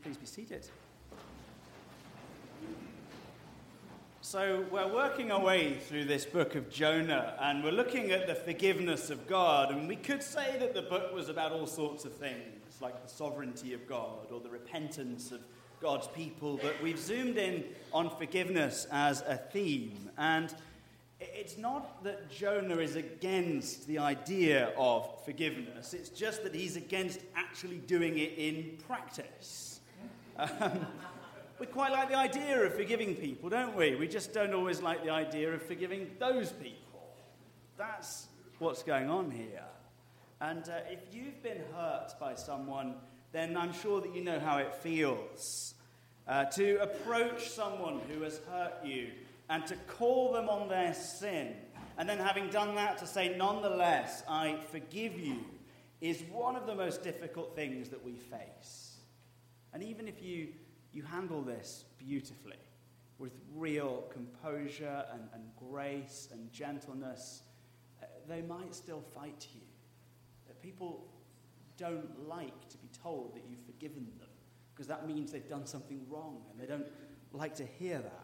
Please be seated. So we're working our way through this book of Jonah, and we're looking at the forgiveness of God, and we could say that the book was about all sorts of things, like the sovereignty of God or the repentance of God's people, but we've zoomed in on forgiveness as a theme, and it's not that Jonah is against the idea of forgiveness, it's just that he's against actually doing it in practice. We quite like the idea of forgiving people, don't we? We just don't always like the idea of forgiving those people. That's what's going on here. And if you've been hurt by someone, then I'm sure that you know how it feels to approach someone who has hurt you and to call them on their sin, and then having done that to say, nonetheless, I forgive you, is one of the most difficult things that we face. And even if you handle this beautifully, with real composure and grace and gentleness, they might still fight you. People don't like to be told that you've forgiven them, because that means they've done something wrong, and they don't like to hear that.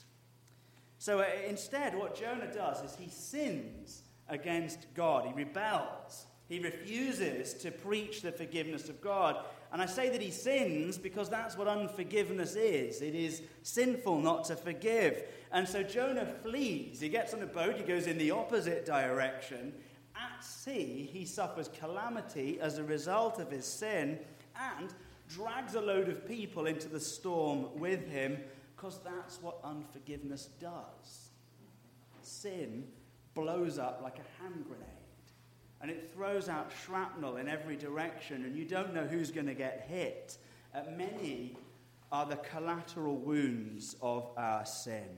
So instead, what Jonah does is he sins against God. He rebels. He refuses to preach the forgiveness of God. And I say that he sins because that's what unforgiveness is. It is sinful not to forgive. And so Jonah flees. He gets on a boat. He goes in the opposite direction. At sea, he suffers calamity as a result of his sin and drags a load of people into the storm with him, because that's what unforgiveness does. Sin blows up like a hand grenade. And it throws out shrapnel in every direction, and you don't know who's going to get hit. Many are the collateral wounds of our sin.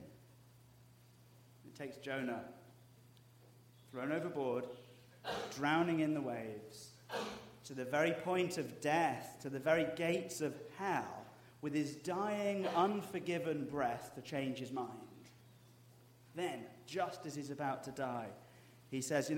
It takes Jonah, thrown overboard, drowning in the waves, to the very point of death, to the very gates of hell, with his dying, unforgiven breath to change his mind. Then, just as he's about to die, he says,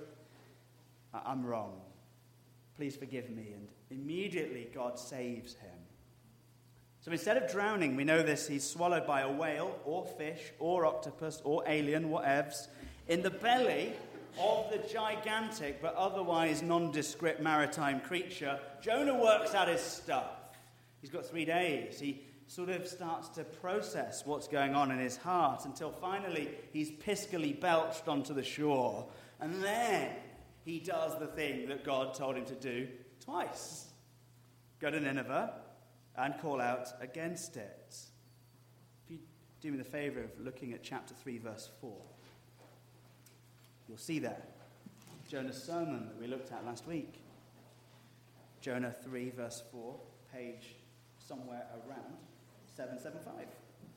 I'm wrong. Please forgive me. And immediately God saves him. So instead of drowning, we know this, he's swallowed by a whale or fish or octopus or alien, whatevs, in the belly of the gigantic but otherwise nondescript maritime creature. Jonah works out his stuff. He's got 3 days. He sort of starts to process what's going on in his heart until finally he's piskily belched onto the shore. And then he does the thing that God told him to do twice. Go to Nineveh and call out against it. If you do me the favor of looking at chapter 3, verse 4, you'll see there Jonah's sermon that we looked at last week. Jonah 3, verse 4, page somewhere around 775.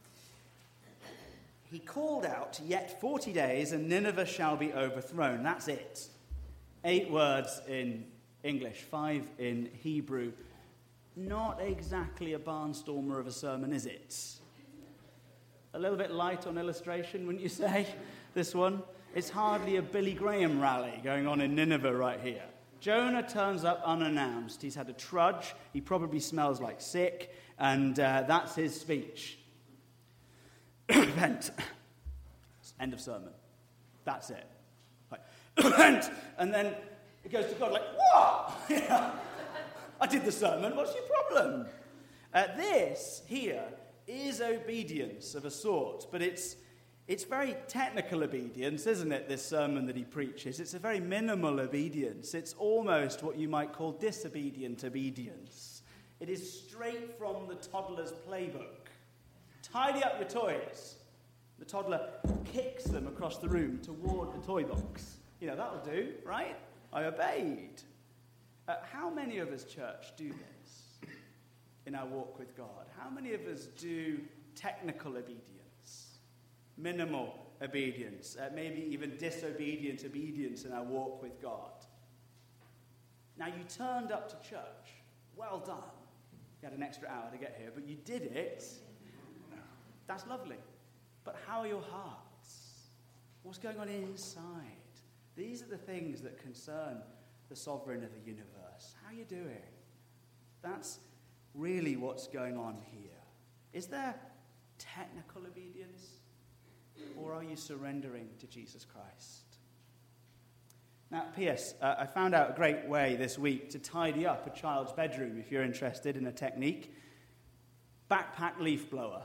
He called out, "Yet 40 days and Nineveh shall be overthrown." That's it. 8 words in English, 5 in Hebrew. Not exactly a barnstormer of a sermon, is it? A little bit light on illustration, wouldn't you say, this one? It's hardly a Billy Graham rally going on in Nineveh right here. Jonah turns up unannounced. He's had a trudge. He probably smells like sick. And that's his speech. Repent. End of sermon. That's it. Like, repent. And then it goes to God like, what? I did the sermon. What's your problem? This here is obedience of a sort. But it's very technical obedience, isn't it, this sermon that he preaches? It's a very minimal obedience. It's almost what you might call disobedient obedience. It is straight from the toddler's playbook. Tidy up your toys. The toddler kicks them across the room toward the toy box. That'll do, right? I obeyed. How many of us, church, do this in our walk with God? How many of us do technical obedience, minimal obedience, maybe even disobedient obedience in our walk with God? Now, you turned up to church. Well done. You had an extra hour to get here, but you did it. That's lovely. But how are your hearts? What's going on inside? These are the things that concern the sovereign of the universe. How are you doing? That's really what's going on here? Is there technical obedience, or are you surrendering to Jesus Christ? Now, P.S., I found out a great way this week to tidy up a child's bedroom, if you're interested in a technique. Backpack leaf blower.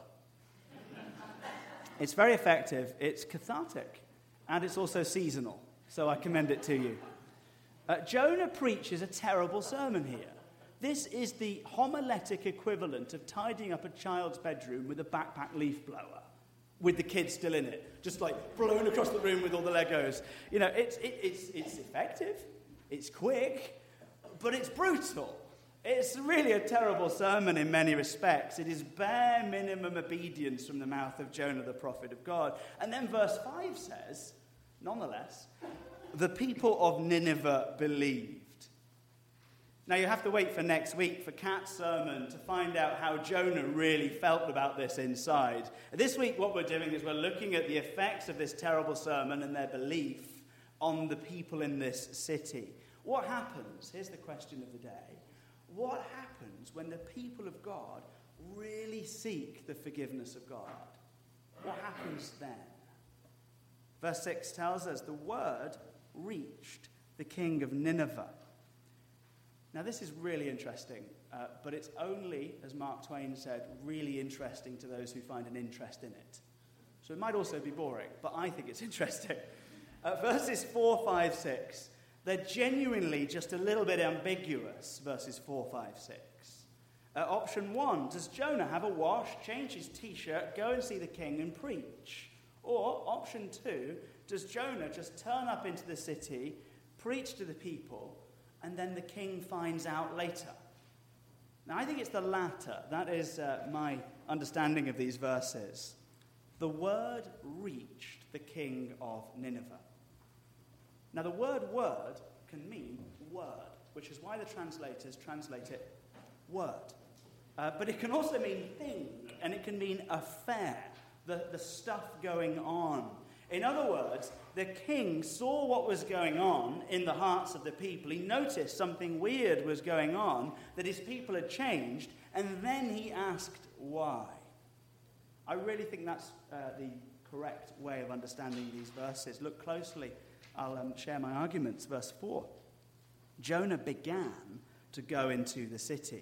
It's very effective, it's cathartic, and it's also seasonal, so I commend it to you. Jonah preaches a terrible sermon here. This is the homiletic equivalent of tidying up a child's bedroom with a backpack leaf blower, with the kids still in it, just like blowing across the room with all the Legos. You know, it's effective, it's quick, but it's brutal. It's really a terrible sermon in many respects. It is bare minimum obedience from the mouth of Jonah, the prophet of God. And then verse 5 says, nonetheless, the people of Nineveh believed. Now, you have to wait for next week for Kat's sermon to find out how Jonah really felt about this inside. This week, what we're doing is we're looking at the effects of this terrible sermon and their belief on the people in this city. What happens? Here's the question of the day. What happens when the people of God really seek the forgiveness of God? What happens then? Verse 6 tells us the word reached the king of Nineveh. Now, this is really interesting, but it's only, as Mark Twain said, really interesting to those who find an interest in it. So it might also be boring, but I think it's interesting. Verses 4, 5, 6, they're genuinely just a little bit ambiguous, verses 4, 5, 6. Option 1, does Jonah have a wash, change his t-shirt, go and see the king and preach? Or option 2, does Jonah just turn up into the city, preach to the people, and then the king finds out later? Now, I think it's the latter. That is my understanding of these verses. The word reached the king of Nineveh. Now, the word can mean word, which is why the translators translate it word. But it can also mean thing, and it can mean affair, the stuff going on. In other words, the king saw what was going on in the hearts of the people. He noticed something weird was going on, that his people had changed, and then he asked why. I really think that's the correct way of understanding these verses. Look closely. I'll share my arguments. Verse 4. Jonah began to go into the city.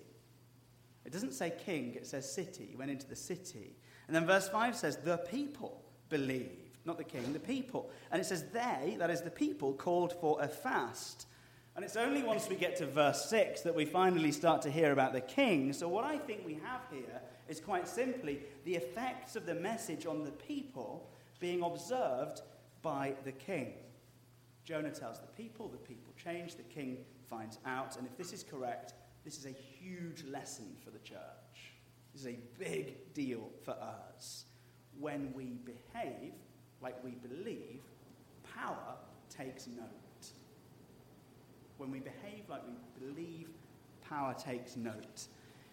It doesn't say king, it says city. He went into the city. And then verse 5 says, the people believed. Not the king, the people. And it says they, that is the people, called for a fast. And it's only once we get to verse 6 that we finally start to hear about the king. So what I think we have here is quite simply the effects of the message on the people being observed by the king. Jonah tells the people change, the king finds out. And if this is correct, this is a huge lesson for the church. This is a big deal for us. When we behave like we believe, power takes note. When we behave like we believe, power takes note.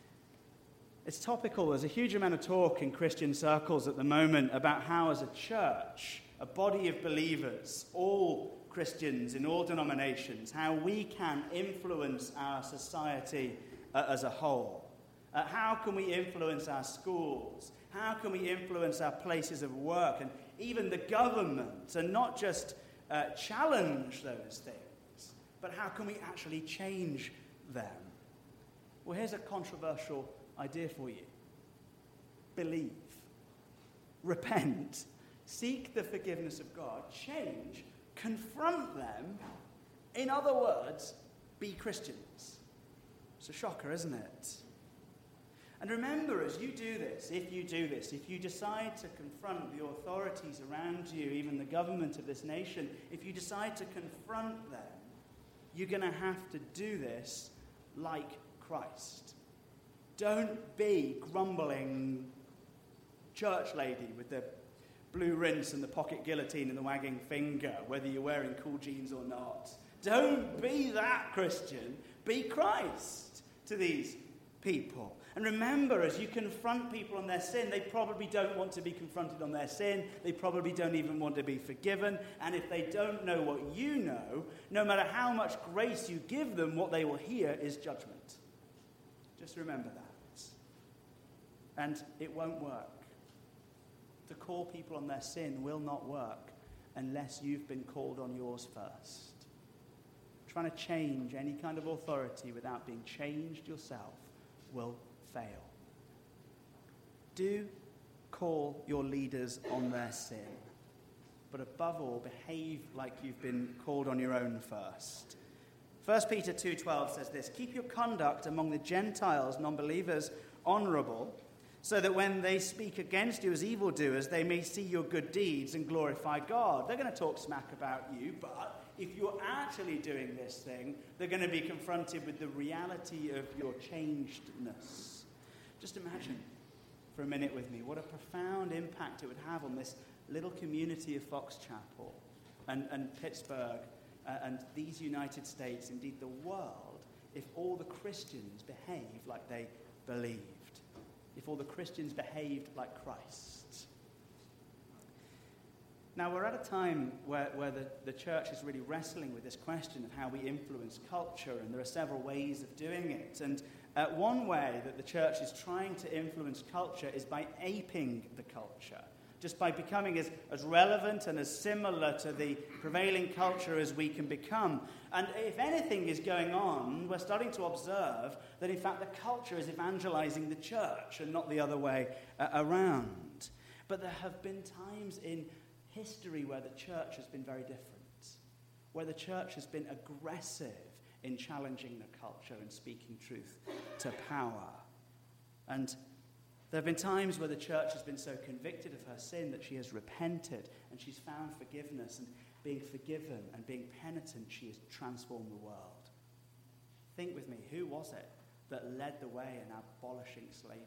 It's topical. There's a huge amount of talk in Christian circles at the moment about how, as a church, a body of believers, all Christians in all denominations, how we can influence our society as a whole. How can we influence our schools? How can we influence our places of work and even the government, and not just challenge those things, but how can we actually change them? Well, here's a controversial idea for you. Believe. Repent. Seek the forgiveness of God. Change. Confront them. In other words, be Christians. It's a shocker, isn't it? And remember, as you do this, if you decide to confront the authorities around you, even the government of this nation, if you decide to confront them, you're going to have to do this like Christ. Don't be grumbling church lady with the blue rinse and the pocket guillotine and the wagging finger, whether you're wearing cool jeans or not. Don't be that Christian. Be Christ to these people. And remember, as you confront people on their sin, they probably don't want to be confronted on their sin. They probably don't even want to be forgiven. And if they don't know what you know, no matter how much grace you give them, what they will hear is judgment. Just remember that. And it won't work. To call people on their sin will not work unless you've been called on yours first. Trying to change any kind of authority without being changed yourself will fail. Do call your leaders on their sin, but above all, behave like you've been called on your own first. 1 Peter 2:12 says this, "Keep your conduct among the Gentiles, non-believers, honorable, so that when they speak against you as evildoers, they may see your good deeds and glorify God." They're going to talk smack about you, but if you're actually doing this thing, they're going to be confronted with the reality of your changedness. Just imagine for a minute with me what a profound impact it would have on this little community of Fox Chapel and Pittsburgh and these United States, indeed the world, if all the Christians behaved like they believed, if all the Christians behaved like Christ. Now, we're at a time where the church is really wrestling with this question of how we influence culture, and there are several ways of doing it. And one way that the church is trying to influence culture is by aping the culture, just by becoming as relevant and as similar to the prevailing culture as we can become. And if anything is going on, we're starting to observe that, in fact, the culture is evangelizing the church and not the other way around. But there have been times in history where the church has been very different, where the church has been aggressive in challenging the culture and speaking truth to power. And there have been times where the church has been so convicted of her sin that she has repented and she's found forgiveness, and being forgiven and being penitent, she has transformed the world. Think with me, who was it that led the way in abolishing slavery?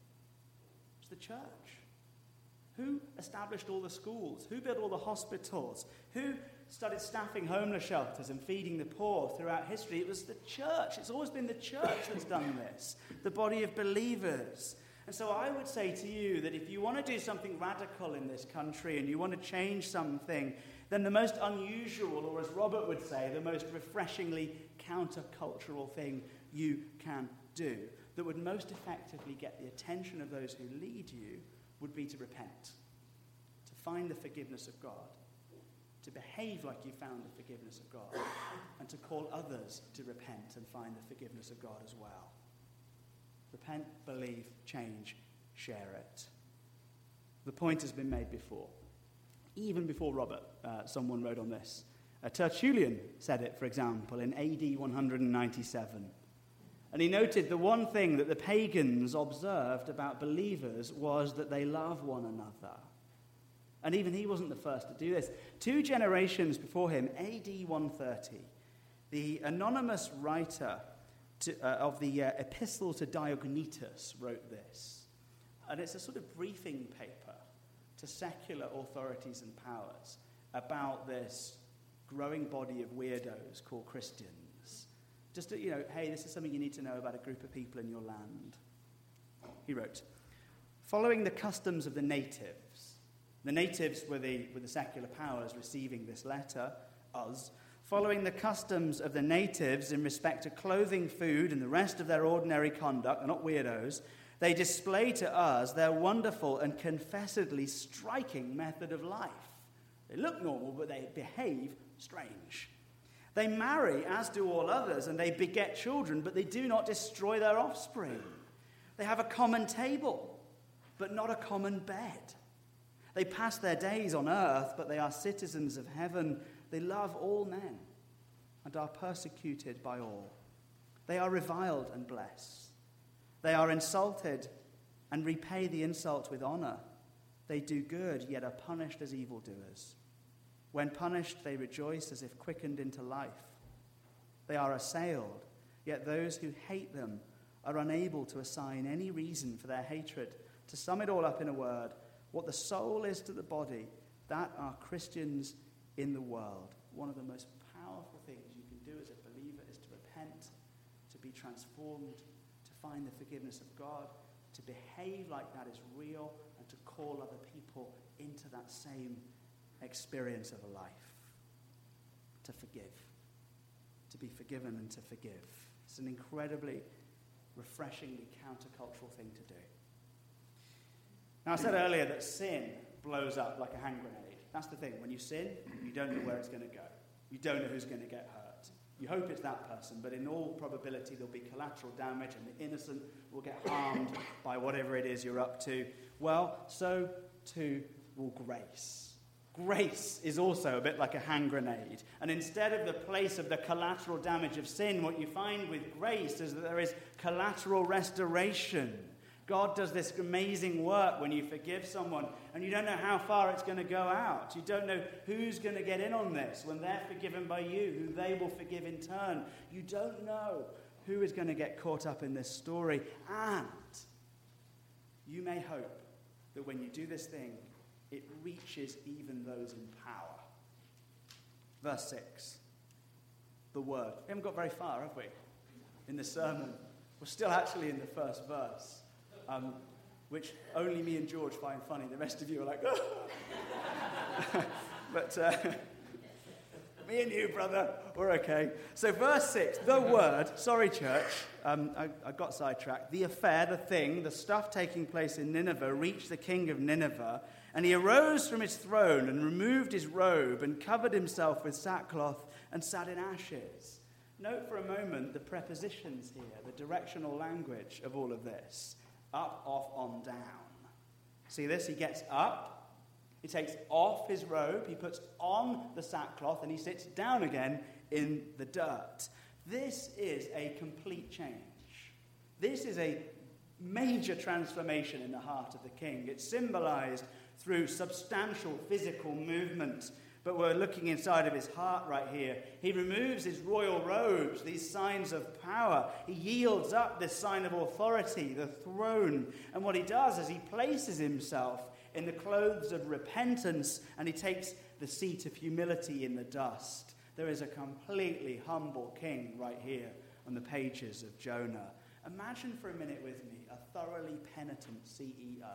It was the church. Who established all the schools? Who built all the hospitals? Who started staffing homeless shelters and feeding the poor throughout history? It was the church. It's always been the church that's done this, the body of believers. And so I would say to you that if you want to do something radical in this country and you want to change something, then the most unusual, or as Robert would say, the most refreshingly countercultural thing you can do that would most effectively get the attention of those who lead you would be to repent, to find the forgiveness of God, to behave like you found the forgiveness of God, and to call others to repent and find the forgiveness of God as well. Repent, believe, change, share it. The point has been made before. Even before Robert, someone wrote on this. Tertullian said it, for example, in AD 197. And he noted the one thing that the pagans observed about believers was that they love one another. And even he wasn't the first to do this. 2 generations before him, AD 130, the anonymous writer of the Epistle to Diognetus wrote this. And it's a sort of briefing paper to secular authorities and powers about this growing body of weirdos called Christians. Just to, hey, this is something you need to know about a group of people in your land. He wrote, "Following the customs of the natives were the secular powers receiving this letter, us. Following the customs of the natives in respect to clothing, food, and the rest of their ordinary conduct, they're not weirdos, they display to us their wonderful and confessedly striking method of life. They look normal, but they behave strange. They marry, as do all others, and they beget children, but they do not destroy their offspring. They have a common table, but not a common bed. They pass their days on earth, but they are citizens of heaven. They love all men and are persecuted by all. They are reviled and blessed. They are insulted and repay the insult with honor. They do good, yet are punished as evildoers. When punished, they rejoice as if quickened into life. They are assailed, yet those who hate them are unable to assign any reason for their hatred. To sum it all up in a word, what the soul is to the body, that are Christians in the world." One of the most powerful things you can do as a believer is to repent, to be transformed, to find the forgiveness of God, to behave like that is real, and to call other people into that same experience of a life. To forgive. To be forgiven and to forgive. It's an incredibly, refreshingly countercultural thing to do. Now, I said earlier that sin blows up like a hand grenade. That's the thing. When you sin, you don't know where it's going to go. You don't know who's going to get hurt. You hope it's that person, but in all probability there'll be collateral damage and the innocent will get harmed by whatever it is you're up to. Well, so too will grace. Grace is also a bit like a hand grenade. And instead of the place of the collateral damage of sin, what you find with grace is that there is collateral restoration. God does this amazing work when you forgive someone and you don't know how far it's going to go out. You don't know who's going to get in on this when they're forgiven by you, who they will forgive in turn. You don't know who is going to get caught up in this story. And you may hope that when you do this thing, it reaches even those in power. Verse 6. The word. We haven't got very far, have we? In the sermon. We're still actually in the first verse. Which only me and George find funny. The rest of you are like, oh. But me and you, brother, we're okay. So verse 6, the word, sorry church, I got sidetracked. The affair, the thing, the stuff taking place in Nineveh reached the king of Nineveh, and he arose from his throne and removed his robe and covered himself with sackcloth and sat in ashes. Note for a moment the prepositions here, the directional language of all of this. Up, off, on, down. See this? He gets up, he takes off his robe, he puts on the sackcloth, and he sits down again in the dirt. This is a complete change. This is a major transformation in the heart of the king. It's symbolized through substantial physical movement. But we're looking inside of his heart right here. He removes his royal robes, these signs of power. He yields up this sign of authority, the throne. And what he does is he places himself in the clothes of repentance, and he takes the seat of humility in the dust. There is a completely humble king right here on the pages of Jonah. Imagine for a minute with me a thoroughly penitent CEO,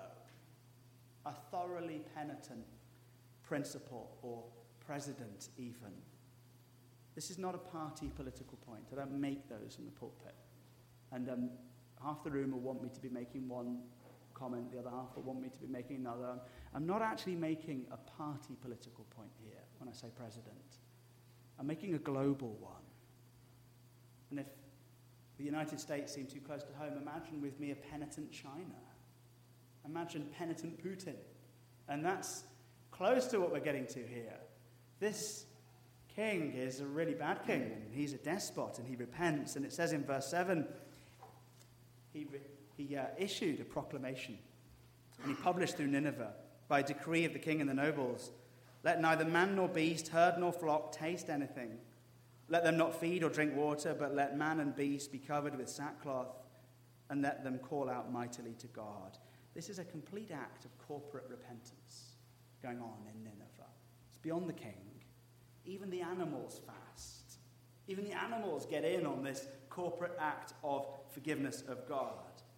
a thoroughly penitent principal or president even. This is not a party political point. I don't make those in the pulpit. And half the room will want me to be making one comment, the other half will want me to be making another. I'm not actually making a party political point here when I say president. I'm making a global one. And if the United States seem too close to home, imagine with me a penitent China. Imagine penitent Putin. And that's close to what we're getting to here. This king is a really bad king, and he's a despot, and he repents. And it says in verse 7, he issued a proclamation, and he published through Nineveh, by decree of the king and the nobles, let neither man nor beast, herd nor flock taste anything. Let them not feed or drink water, but let man and beast be covered with sackcloth, and let them call out mightily to God. This is a complete act of corporate repentance going on in Nineveh. It's beyond the king. Even the animals fast. Even the animals get in on this corporate act of forgiveness of God.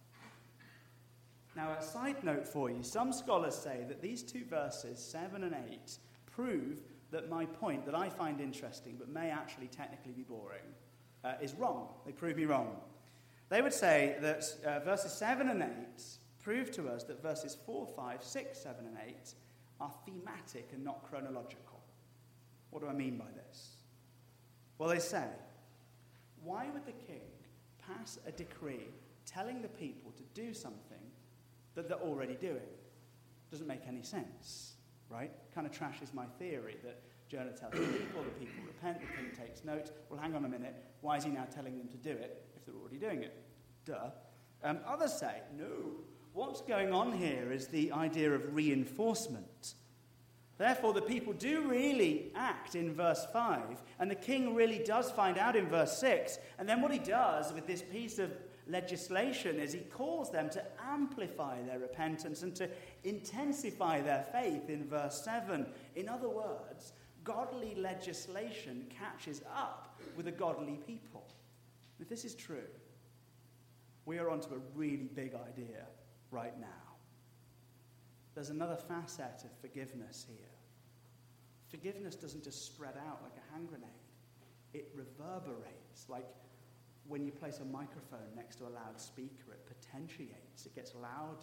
Now, a side note for you, some scholars say that these two verses, 7 and 8, prove that my point that I find interesting but may actually technically be boring is wrong. They prove me wrong. They would say that verses 7 and 8 prove to us that verses 4, 5, 6, 7 and 8 are thematic and not chronological. What do I mean by this? Well, they say, why would the king pass a decree telling the people to do something that they're already doing? Doesn't make any sense, right? Kind of trashes my theory that Jonah tells the people repent, the king takes note. Well, hang on a minute, why is he now telling them to do it if they're already doing it? Duh. Others say, no, what's going on here is the idea of reinforcement. Therefore, the people do really act in verse 5, and the king really does find out in verse 6. And then what he does with this piece of legislation is he calls them to amplify their repentance and to intensify their faith in verse 7. In other words, godly legislation catches up with a godly people. If this is true, we are onto a really big idea right now. There's another facet of forgiveness here. Forgiveness doesn't just spread out like a hand grenade. It reverberates, like when you place a microphone next to a loudspeaker. It potentiates, it gets louder,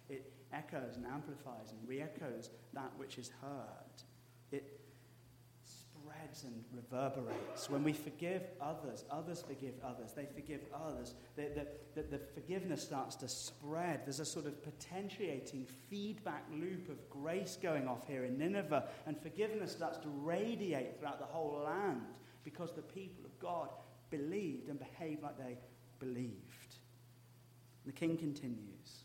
It echoes and amplifies and re-echoes that which is heard. It spreads and reverberates. When we forgive others, others forgive others. They forgive others. The forgiveness starts to spread. There's a sort of potentiating feedback loop of grace going off here in Nineveh, and forgiveness starts to radiate throughout the whole land because the people of God believed and behaved like they believed. The king continues.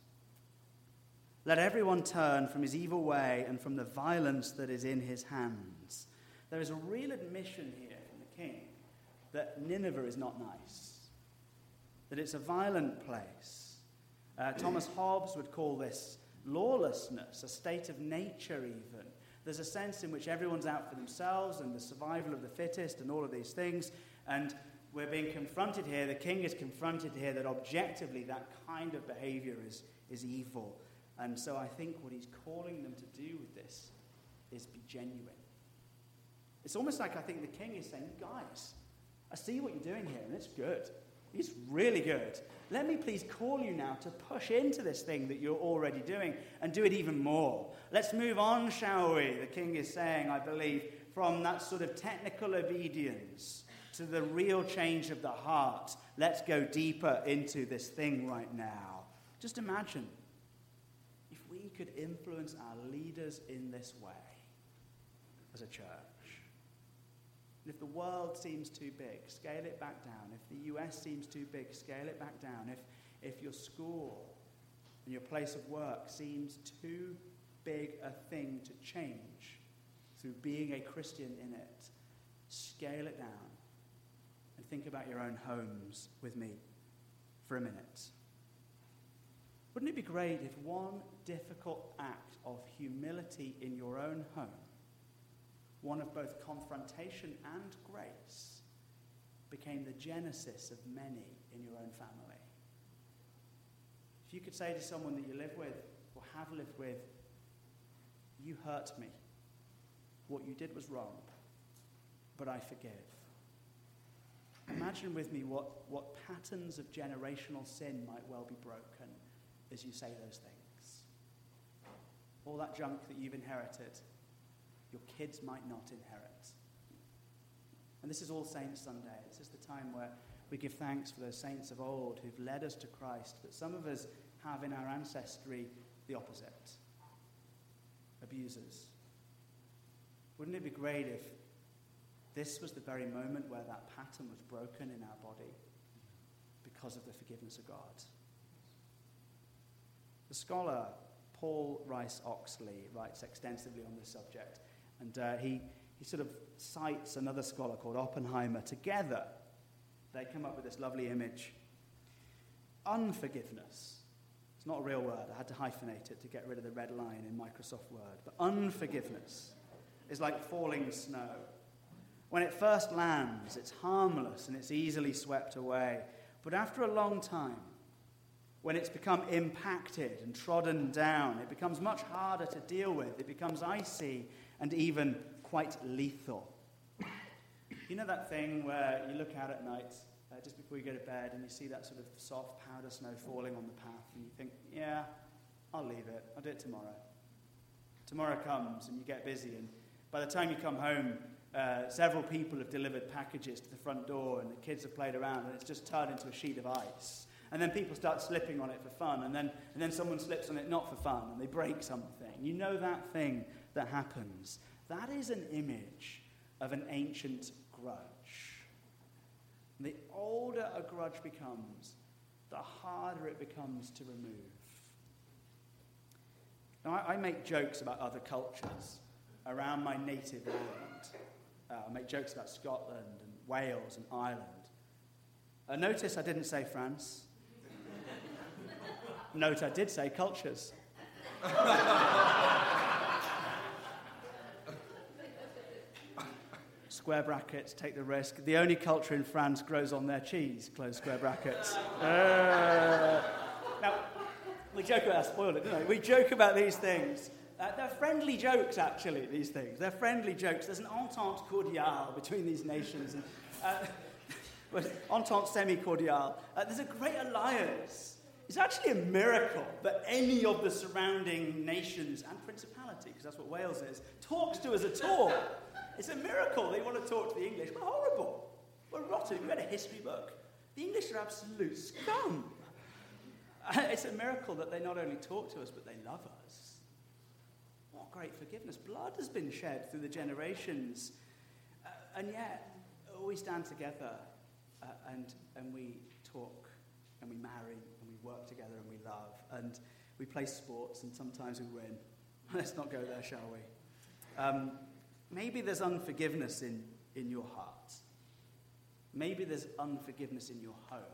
Let everyone turn from his evil way and from the violence that is in his hands. There is a real admission here from the king that Nineveh is not nice, that it's a violent place. Thomas Hobbes would call this lawlessness, a state of nature even. There's a sense in which everyone's out for themselves and the survival of the fittest and all of these things. And we're being confronted here, the king is confronted here that objectively that kind of behavior is evil. And so I think what he's calling them to do with this is be genuine. It's almost like I think the king is saying, guys, I see what you're doing here, and it's good. It's really good. Let me please call you now to push into this thing that you're already doing and do it even more. Let's move on, shall we? The king is saying, I believe, from that sort of technical obedience to the real change of the heart. Let's go deeper into this thing right now. Just imagine if we could influence our leaders in this way as a church. And if the world seems too big, scale it back down. If the US seems too big, scale it back down. If your school and your place of work seems too big a thing to change through being a Christian in it, scale it down and think about your own homes with me for a minute. Wouldn't it be great if one difficult act of humility in your own home, one of both confrontation and grace, became the genesis of many in your own family? If you could say to someone that you live with or have lived with, you hurt me. What you did was wrong, but I forgive. Imagine with me what patterns of generational sin might well be broken as you say those things. All that junk that you've inherited, your kids might not inherit. And this is All Saints Sunday. This is the time where we give thanks for those saints of old who've led us to Christ, but some of us have in our ancestry the opposite. Abusers. Wouldn't it be great if this was the very moment where that pattern was broken in our body because of the forgiveness of God? The scholar Paul Rice Oxley writes extensively on this subject, and he sort of cites another scholar called Oppenheimer. Together, they come up with this lovely image. Unforgiveness. It's not a real word. I had to hyphenate it to get rid of the red line in Microsoft Word. But unforgiveness is like falling snow. When it first lands, it's harmless and it's easily swept away. But after a long time, when it's become impacted and trodden down, it becomes much harder to deal with. It becomes icy and even quite lethal. You know that thing where you look out at night, just before you go to bed, and you see that sort of soft powder snow falling on the path, and you think, yeah, I'll leave it. I'll do it tomorrow. Tomorrow comes, and you get busy, and by the time you come home, several people have delivered packages to the front door, and the kids have played around, and it's just turned into a sheet of ice. And then people start slipping on it for fun, and then someone slips on it not for fun, and they break something. You know that thing that happens. That is an image of an ancient grudge. And the older a grudge becomes, the harder it becomes to remove. Now, I make jokes about other cultures around my native land. I make jokes about Scotland and Wales and Ireland. Notice I didn't say France. Note I did say cultures. Square brackets, take the risk. The only culture in France grows on their cheese, close square brackets. Now, we joke about, I spoiled it, didn't I? We joke about these things. They're friendly jokes, actually, these things. They're friendly jokes. There's an entente cordiale between these nations. And, entente semi-cordiale. There's a great alliance. it's actually a miracle that any of the surrounding nations and principality, because that's what Wales is, talks to us at all. It's a miracle they want to talk to the English. We're horrible. We're rotten. We read a history book. The English are absolute scum. It's a miracle that they not only talk to us, but they love us. What great forgiveness. Blood has been shed through the generations. And yet, we stand together and we talk and we marry and we work together and we love and we play sports and sometimes we win. Let's not go there, shall we? Maybe there's unforgiveness in your heart. Maybe there's unforgiveness in your home.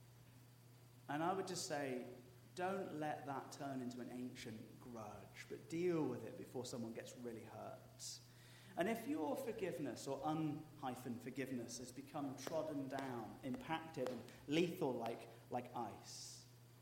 And I would just say, don't let that turn into an ancient grudge, but deal with it before someone gets really hurt. And if your forgiveness or forgiveness has become trodden down, impacted, and lethal like ice,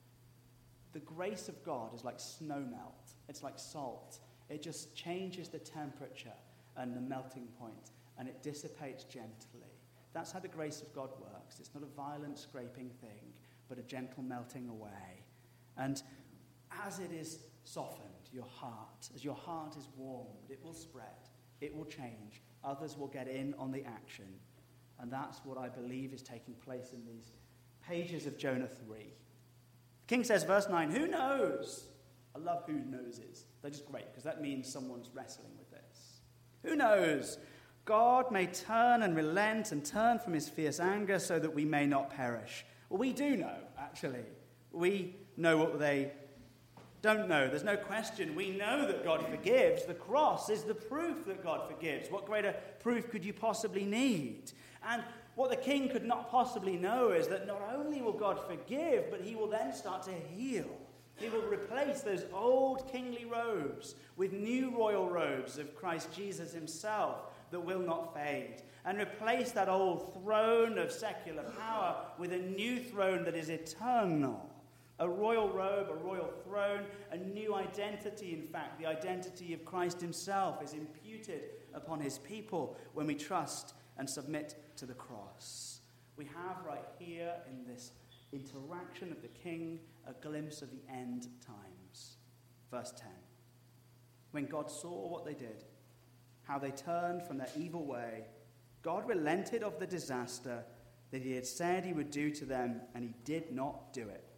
the grace of God is like snow melt. It's like salt. It just changes the temperature and the melting point, and it dissipates gently. That's how the grace of God works. It's not a violent scraping thing, but a gentle melting away. And as it is softened, your heart, as your heart is warmed, it will spread. It will change. Others will get in on the action. And that's what I believe is taking place in these pages of Jonah 3. The king says, verse 9, who knows? I love who knowses. They're just great, because that means someone's wrestling with this. Who knows? God may turn and relent and turn from his fierce anger so that we may not perish. Well, we do know, actually. We know what they don't know. There's no question. We know that God forgives. The cross is the proof that God forgives. What greater proof could you possibly need? And what the king could not possibly know is that not only will God forgive, but he will then start to heal. He will replace those old kingly robes with new royal robes of Christ Jesus himself that will not fade, and replace that old throne of secular power with a new throne that is eternal. A royal robe, a royal throne, a new identity, in fact. The identity of Christ himself is imputed upon his people when we trust and submit to the cross. We have right here in this interaction of the king a glimpse of the end times. Verse 10. When God saw what they did, how they turned from their evil way, God relented of the disaster that he had said he would do to them, and he did not do it.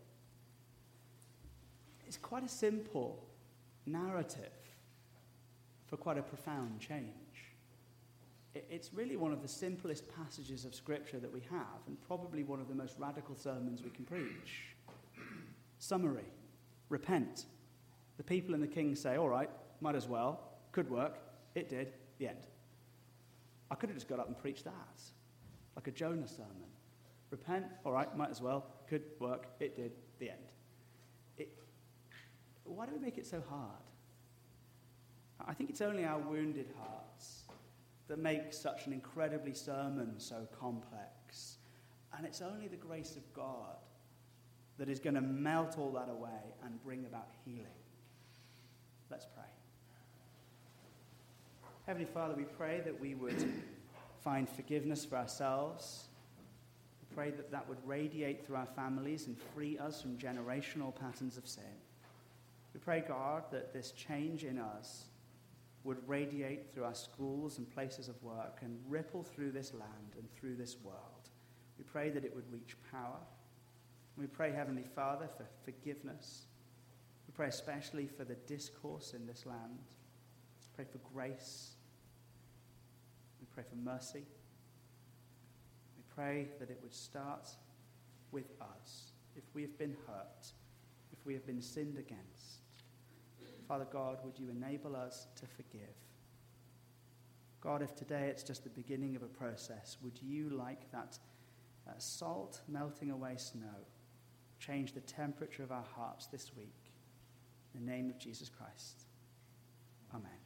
It's quite a simple narrative for quite a profound change. It's really one of the simplest passages of Scripture that we have, and probably one of the most radical sermons we can preach. Summary: repent. The people and the king say, all right, might as well, could work, it did, the end. I could have just got up and preached that, like a Jonah sermon. Repent, all right, might as well, could work, it did, the end. Why do we make it so hard? I think it's only our wounded hearts that make such an incredibly sermon so complex. And it's only the grace of God that is going to melt all that away and bring about healing. Let's pray. Heavenly Father, we pray that we would find forgiveness for ourselves. We pray that that would radiate through our families and free us from generational patterns of sin. We pray, God, that this change in us would radiate through our schools and places of work and ripple through this land and through this world. We pray that it would reach power. We pray, Heavenly Father, for forgiveness. We pray especially for the discourse in this land. We pray for grace. We pray for mercy. We pray that it would start with us. If we have been hurt, if we have been sinned against, Father God, would you enable us to forgive? God, if today it's just the beginning of a process, would you, like that salt melting away snow, change the temperature of our hearts this week? In the name of Jesus Christ. Amen.